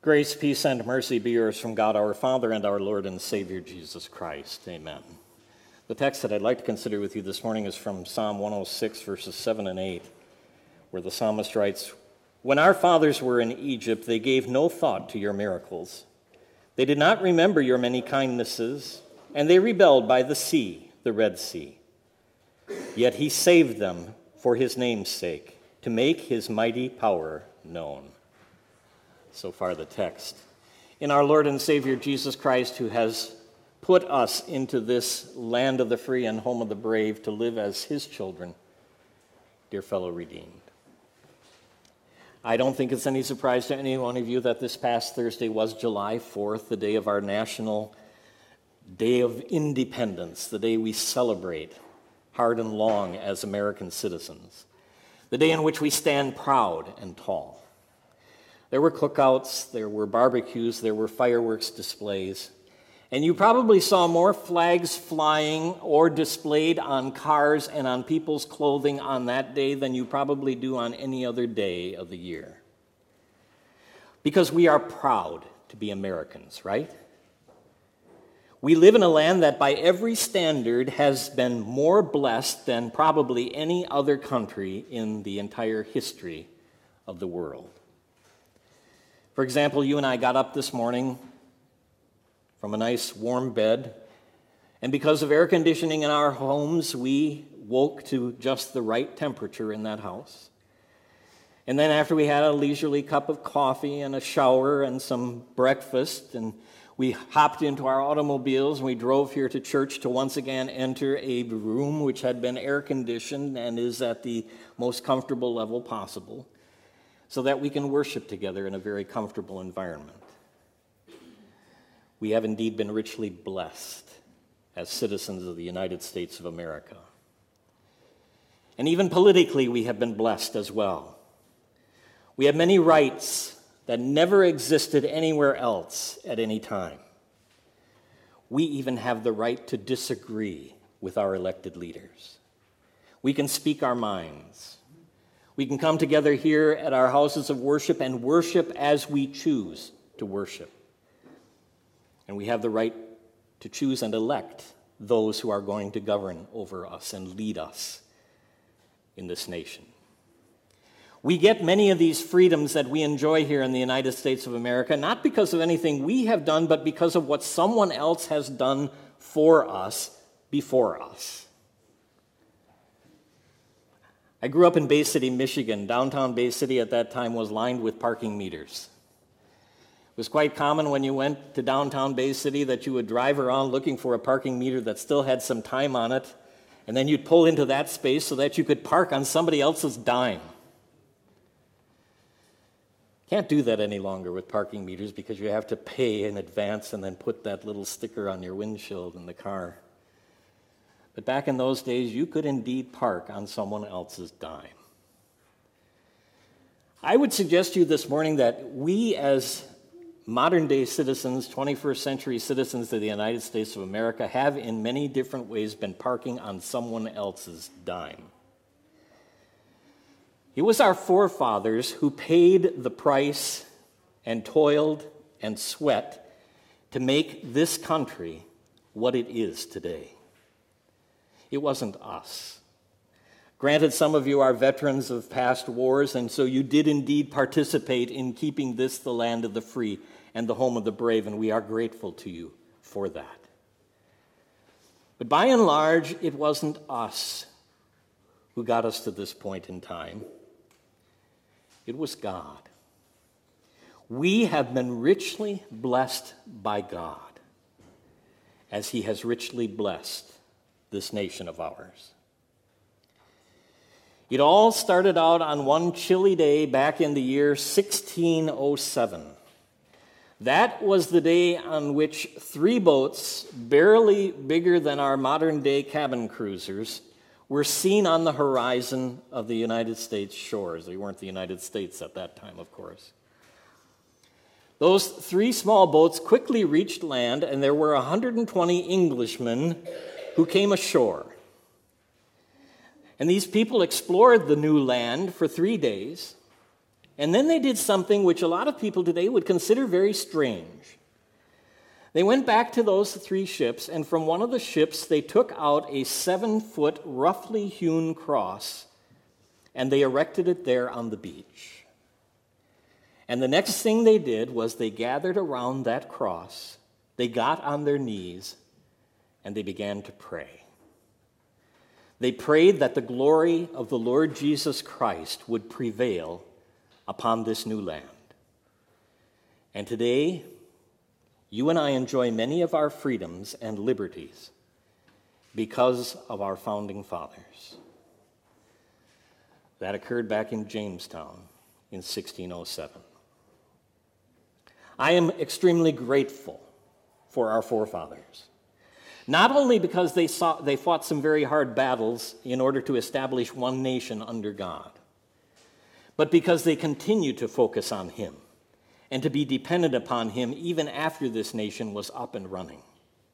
Grace, peace, and mercy be yours from God our Father and our Lord and Savior Jesus Christ. Amen. The text that I'd like to consider with you this morning is from Psalm 106, verses 7 and 8, where the psalmist writes, "When our fathers were in Egypt, they gave no thought to your miracles. They did not remember your many kindnesses, and they rebelled by the sea, the Red Sea. Yet he saved them for his name's sake, to make his mighty power known." So far the text. In our Lord and Savior Jesus Christ, who has put us into this land of the free and home of the brave to live as his children, dear fellow redeemed. I don't think it's any surprise to any one of you that this past Thursday was July 4th, the day of our national Day of Independence, the day we celebrate hard and long as American citizens, the day in which we stand proud and tall. There were cookouts, there were barbecues, there were fireworks displays, and you probably saw more flags flying or displayed on cars and on people's clothing on that day than you probably do on any other day of the year. Because we are proud to be Americans, right? We live in a land that by every standard has been more blessed than probably any other country in the entire history of the world. For example, you and I got up this morning from a nice warm bed, and because of air conditioning in our homes, we woke to just the right temperature in that house. And then after we had a leisurely cup of coffee and a shower and some breakfast, and we hopped into our automobiles and we drove here to church to once again enter a room which had been air conditioned and is at the most comfortable level possible, so that we can worship together in a very comfortable environment. We have indeed been richly blessed as citizens of the United States of America. And even politically, we have been blessed as well. We have many rights that never existed anywhere else at any time. We even have the right to disagree with our elected leaders. We can speak our minds. We can come together here at our houses of worship and worship as we choose to worship. And we have the right to choose and elect those who are going to govern over us and lead us in this nation. We get many of these freedoms that we enjoy here in the United States of America, not because of anything we have done, but because of what someone else has done for us before us. I grew up in Bay City, Michigan. Downtown Bay City at that time was lined with parking meters. It was quite common when you went to downtown Bay City that you would drive around looking for a parking meter that still had some time on it, and then you'd pull into that space so that you could park on somebody else's dime. Can't do that any longer with parking meters because you have to pay in advance and then put that little sticker on your windshield in the car. But back in those days, you could indeed park on someone else's dime. I would suggest to you this morning that we as modern-day citizens, 21st century citizens of the United States of America, have in many different ways been parking on someone else's dime. It was our forefathers who paid the price and toiled and sweat to make this country what it is today. It wasn't us. Granted, some of you are veterans of past wars, and so you did indeed participate in keeping this the land of the free and the home of the brave, and we are grateful to you for that. But by and large, it wasn't us who got us to this point in time. It was God. We have been richly blessed by God, as he has richly blessed this nation of ours. It all started out on one chilly day back in the year 1607. That was the day on which 3 boats, barely bigger than our modern-day cabin cruisers, were seen on the horizon of the United States shores. They weren't the United States at that time, of course. Those 3 small boats quickly reached land, and there were 120 Englishmen who came ashore. And these people explored the new land for 3 days, And then they did something which a lot of people today would consider very strange. They went back to those 3 ships, and from one of the ships they took out a 7-foot roughly hewn cross, and they erected it there on the beach. And the next thing they did was they gathered around that cross, they got on their knees, and they began to pray. They prayed that the glory of the Lord Jesus Christ would prevail upon this new land. And today, you and I enjoy many of our freedoms and liberties because of our founding fathers. That occurred back in Jamestown in 1607. I am extremely grateful for our forefathers, not only because they fought some very hard battles in order to establish one nation under God, but because they continued to focus on Him and to be dependent upon Him even after this nation was up and running.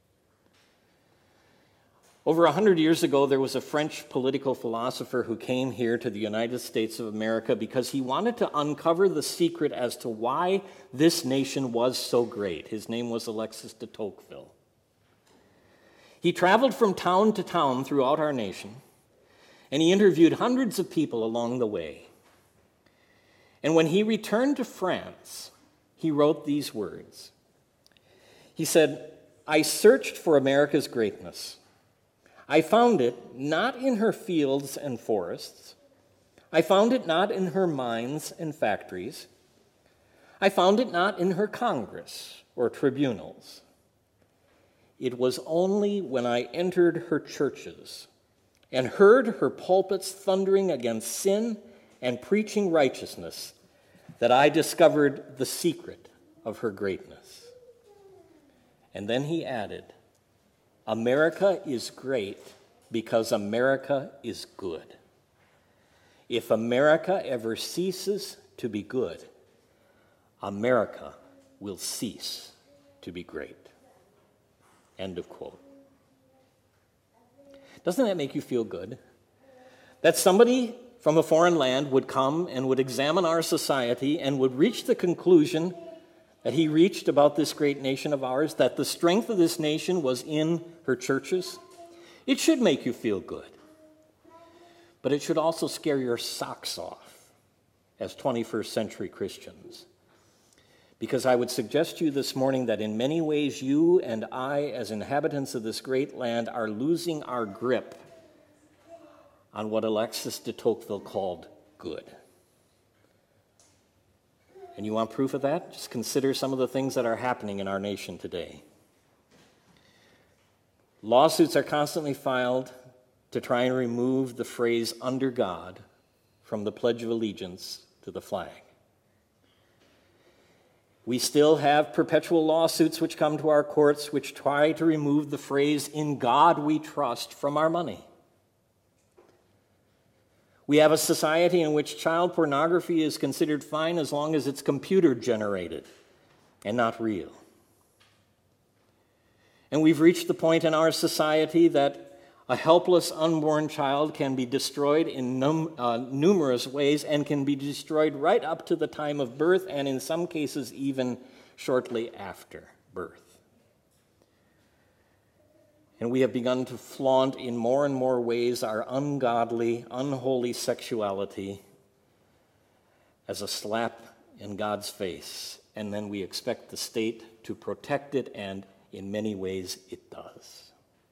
Over 100 years ago, there was a French political philosopher who came here to the United States of America because he wanted to uncover the secret as to why this nation was so great. His name was Alexis de Tocqueville. He traveled from town to town throughout our nation, and he interviewed hundreds of people along the way. And when he returned to France, he wrote these words. He said, "I searched for America's greatness. I found it not in her fields and forests. I found it not in her mines and factories. I found it not in her Congress or tribunals. It was only when I entered her churches and heard her pulpits thundering against sin and preaching righteousness that I discovered the secret of her greatness." And then he added, "America is great because America is good. If America ever ceases to be good, America will cease to be great." End of quote. Doesn't that make you feel good? That somebody from a foreign land would come and would examine our society and would reach the conclusion that he reached about this great nation of ours, that the strength of this nation was in her churches. It should make you feel good. But it should also scare your socks off as 21st century Christians. Because I would suggest to you this morning that in many ways you and I, as inhabitants of this great land, are losing our grip on what Alexis de Tocqueville called good. And you want proof of that? Just consider some of the things that are happening in our nation today. Lawsuits are constantly filed to try and remove the phrase "under God" from the Pledge of Allegiance to the flag. We still have perpetual lawsuits which come to our courts which try to remove the phrase "in God we trust" from our money. We have a society in which child pornography is considered fine as long as it's computer generated and not real. And we've reached the point in our society that a helpless unborn child can be destroyed in numerous ways and can be destroyed right up to the time of birth, and in some cases even shortly after birth. And we have begun to flaunt in more and more ways our ungodly, unholy sexuality as a slap in God's face. And then we expect the state to protect it, and in many ways it does.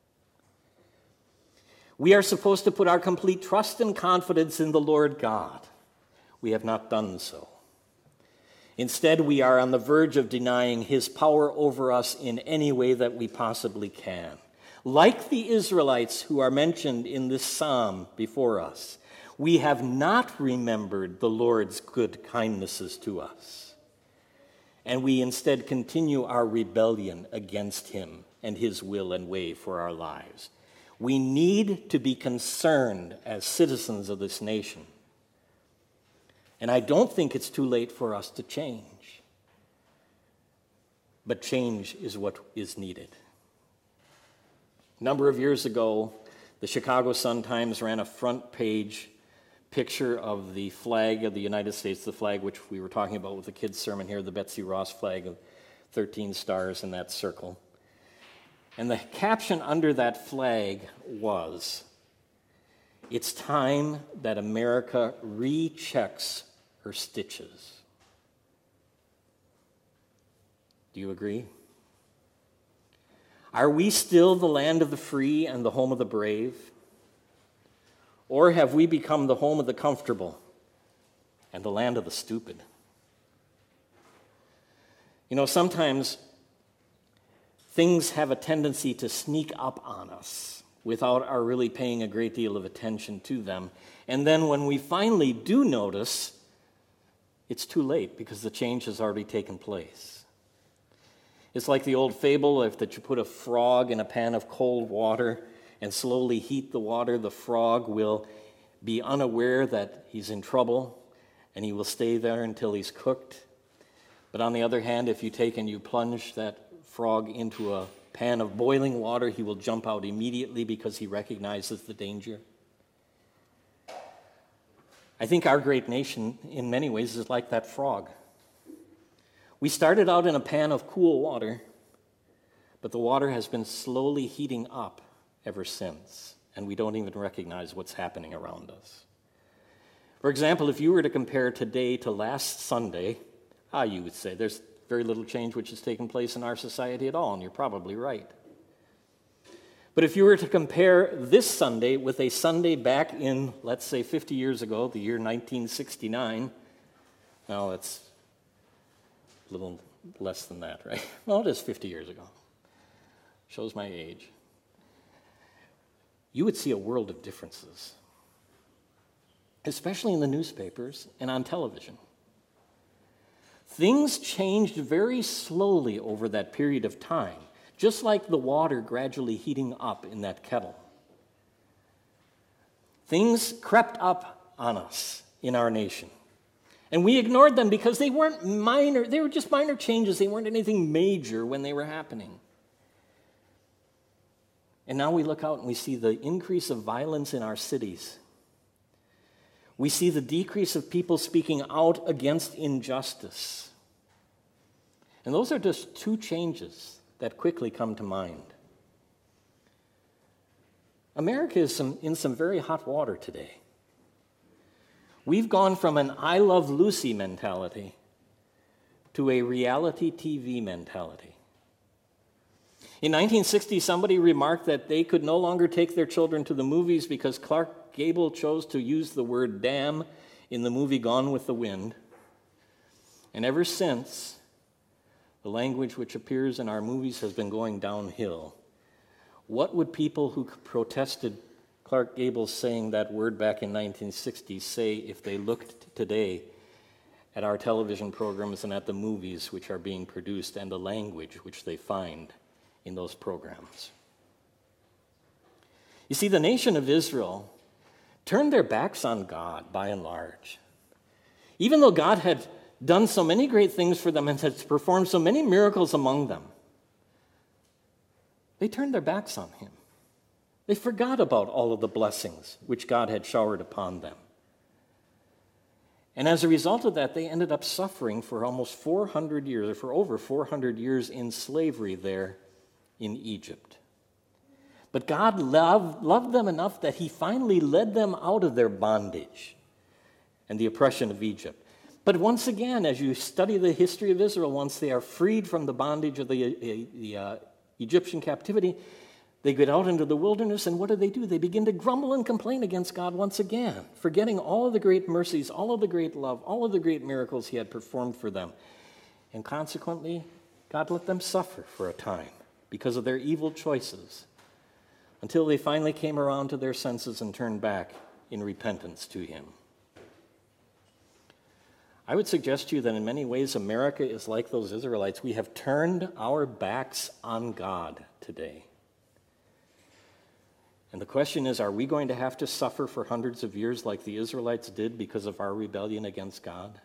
We are supposed to put our complete trust and confidence in the Lord God. We have not done so. Instead, we are on the verge of denying His power over us in any way that we possibly can. Like the Israelites who are mentioned in this psalm before us, we have not remembered the Lord's good kindnesses to us, and we instead continue our rebellion against Him and His will and way for our lives. We need to be concerned as citizens of this nation, and I don't think it's too late for us to change, but change is what is needed. A number of years ago, the Chicago Sun-Times ran a front page picture of the flag of the United States, the flag which we were talking about with the kids' sermon here, the Betsy Ross flag of 13 stars in that circle. And the caption under that flag was, "It's time that America rechecks her stitches." Do you agree? Are we still the land of the free and the home of the brave? Or have we become the home of the comfortable and the land of the stupid? You know, sometimes things have a tendency to sneak up on us without our really paying a great deal of attention to them. And then when we finally do notice, it's too late because the change has already taken place. It's like the old fable that you put a frog in a pan of cold water and slowly heat the water, the frog will be unaware that he's in trouble and he will stay there until he's cooked. But on the other hand, if you take and you plunge that frog into a pan of boiling water, he will jump out immediately because he recognizes the danger. I think our great nation, in many ways, is like that frog. We started out in a pan of cool water, but the water has been slowly heating up ever since, and we don't even recognize what's happening around us. For example, if you were to compare today to last Sunday, you would say there's very little change which has taken place in our society at all, and you're probably right. But if you were to compare this Sunday with a Sunday back in, let's say, 50 years ago, the year 1969, well, it's a little less than that, right? Well, it is 50 years ago. Shows my age. You would see a world of differences, especially in the newspapers and on television. Things changed very slowly over that period of time, just like the water gradually heating up in that kettle. Things crept up on us in our nation. And we ignored them because they were just minor changes. They weren't anything major when they were happening. And now we look out and we see the increase of violence in our cities. We see the decrease of people speaking out against injustice. And those are just two changes that quickly come to mind. America is in some very hot water today. We've gone from an I Love Lucy mentality to a reality TV mentality. In 1960, somebody remarked that they could no longer take their children to the movies because Clark Gable chose to use the word damn in the movie Gone with the Wind. And ever since, the language which appears in our movies has been going downhill. What would people who protested Clark Gable saying that word back in 1960 say if they looked today at our television programs and at the movies which are being produced and the language which they find in those programs? You see, the nation of Israel turned their backs on God by and large. Even though God had done so many great things for them and had performed so many miracles among them, they turned their backs on him. They forgot about all of the blessings which God had showered upon them. And as a result of that, they ended up suffering for almost 400 years, or for over 400 years in slavery there in Egypt. But God loved them enough that he finally led them out of their bondage and the oppression of Egypt. But once again, as you study the history of Israel, once they are freed from the bondage of the Egyptian captivity, they get out into the wilderness, and what do? They begin to grumble and complain against God once again, forgetting all of the great mercies, all of the great love, all of the great miracles he had performed for them. And consequently, God let them suffer for a time because of their evil choices, until they finally came around to their senses and turned back in repentance to him. I would suggest to you that in many ways America is like those Israelites. We have turned our backs on God today. And the question is, are we going to have to suffer for hundreds of years like the Israelites did because of our rebellion against God?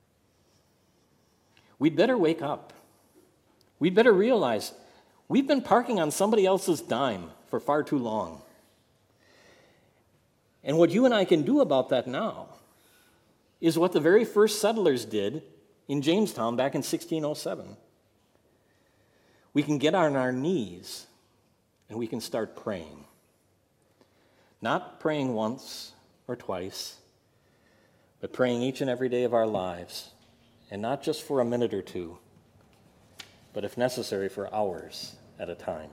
We'd better wake up. We'd better realize we've been parking on somebody else's dime for far too long. And what you and I can do about that now is what the very first settlers did in Jamestown back in 1607. We can get on our knees and we can start praying. Not praying once or twice, but praying each and every day of our lives, and not just for a minute or two, but if necessary for hours at a time.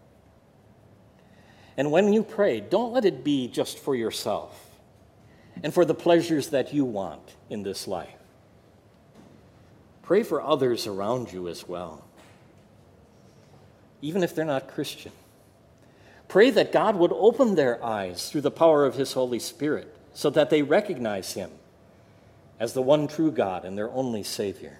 And when you pray, don't let it be just for yourself and for the pleasures that you want in this life. Pray for others around you as well, even if they're not Christian. Pray that God would open their eyes through the power of His Holy Spirit so that they recognize Him as the one true God and their only Savior.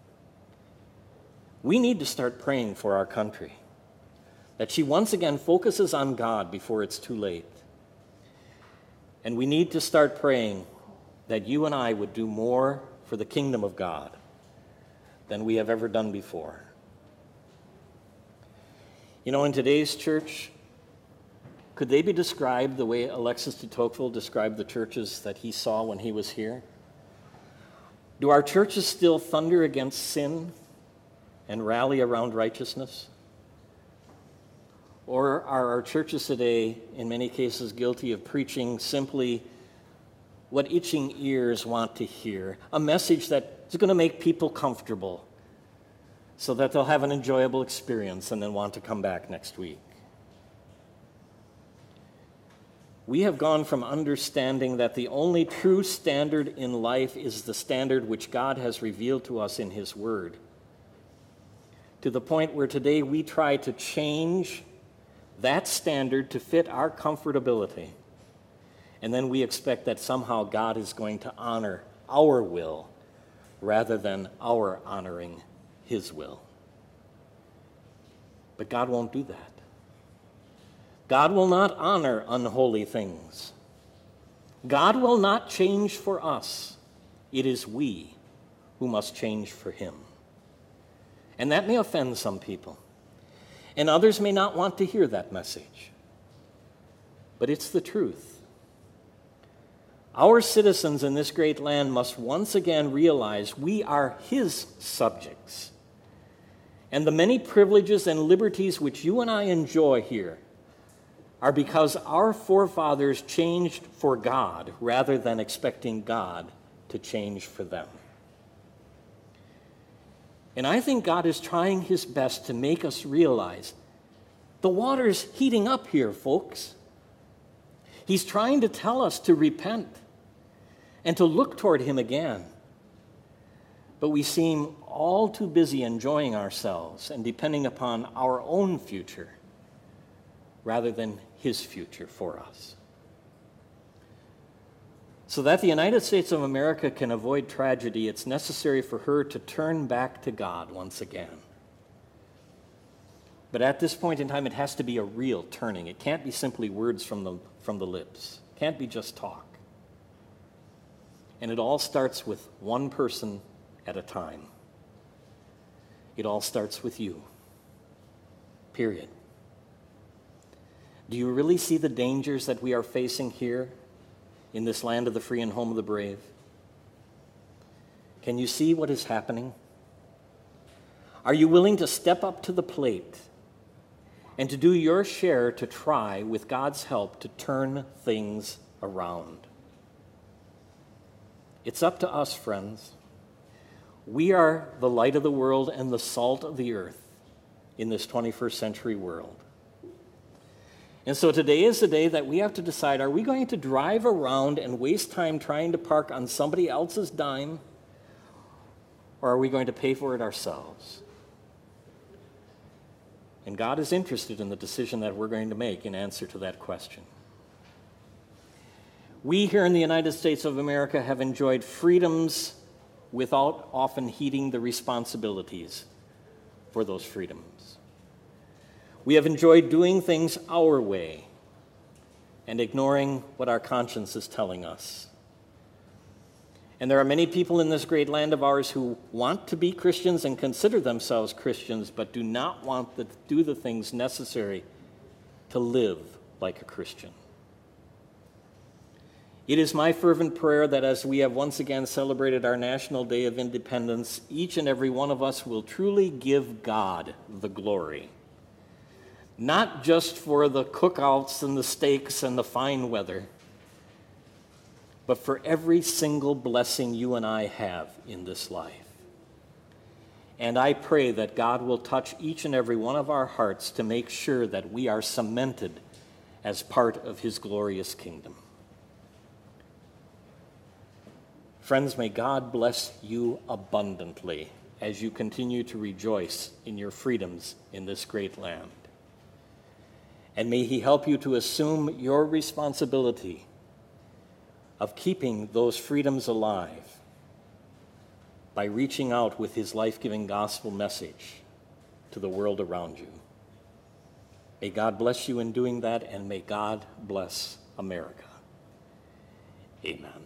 We need to start praying for our country, that she once again focuses on God before it's too late. And we need to start praying that you and I would do more for the kingdom of God than we have ever done before. You know, in today's church, could they be described the way Alexis de Tocqueville described the churches that he saw when he was here? Do our churches still thunder against sin and rally around righteousness? Or are our churches today, in many cases, guilty of preaching simply what itching ears want to hear, a message that is going to make people comfortable so that they'll have an enjoyable experience and then want to come back next week? We have gone from understanding that the only true standard in life is the standard which God has revealed to us in His Word, to the point where today we try to change that standard to fit our comfortability. And then we expect that somehow God is going to honor our will rather than our honoring His will. But God won't do that. God will not honor unholy things. God will not change for us. It is we who must change for Him. And that may offend some people. And others may not want to hear that message. But it's the truth. Our citizens in this great land must once again realize we are His subjects. And the many privileges and liberties which you and I enjoy here are because our forefathers changed for God rather than expecting God to change for them. And I think God is trying His best to make us realize the water's heating up here, folks. He's trying to tell us to repent and to look toward Him again. But we seem all too busy enjoying ourselves and depending upon our own future rather than His future for us. So that the United States of America can avoid tragedy, it's necessary for her to turn back to God once again. But at this point in time, it has to be a real turning. It can't be simply words from the lips. It can't be just talk. And it all starts with one person at a time. It all starts with you. Period. Do you really see the dangers that we are facing here in this land of the free and home of the brave? Can you see what is happening? Are you willing to step up to the plate and to do your share to try, with God's help, to turn things around? It's up to us, friends. We are the light of the world and the salt of the earth in this 21st century world. And so today is the day that we have to decide, are we going to drive around and waste time trying to park on somebody else's dime, or are we going to pay for it ourselves? And God is interested in the decision that we're going to make in answer to that question. We here in the United States of America have enjoyed freedoms without often heeding the responsibilities for those freedoms. We have enjoyed doing things our way and ignoring what our conscience is telling us. And there are many people in this great land of ours who want to be Christians and consider themselves Christians, but do not want to do the things necessary to live like a Christian. It is my fervent prayer that as we have once again celebrated our National Day of Independence, each and every one of us will truly give God the glory. Not just for the cookouts and the steaks and the fine weather, but for every single blessing you and I have in this life. And I pray that God will touch each and every one of our hearts to make sure that we are cemented as part of his glorious kingdom. Friends, may God bless you abundantly as you continue to rejoice in your freedoms in this great land. And may he help you to assume your responsibility of keeping those freedoms alive by reaching out with his life-giving gospel message to the world around you. May God bless you in doing that, and may God bless America. Amen.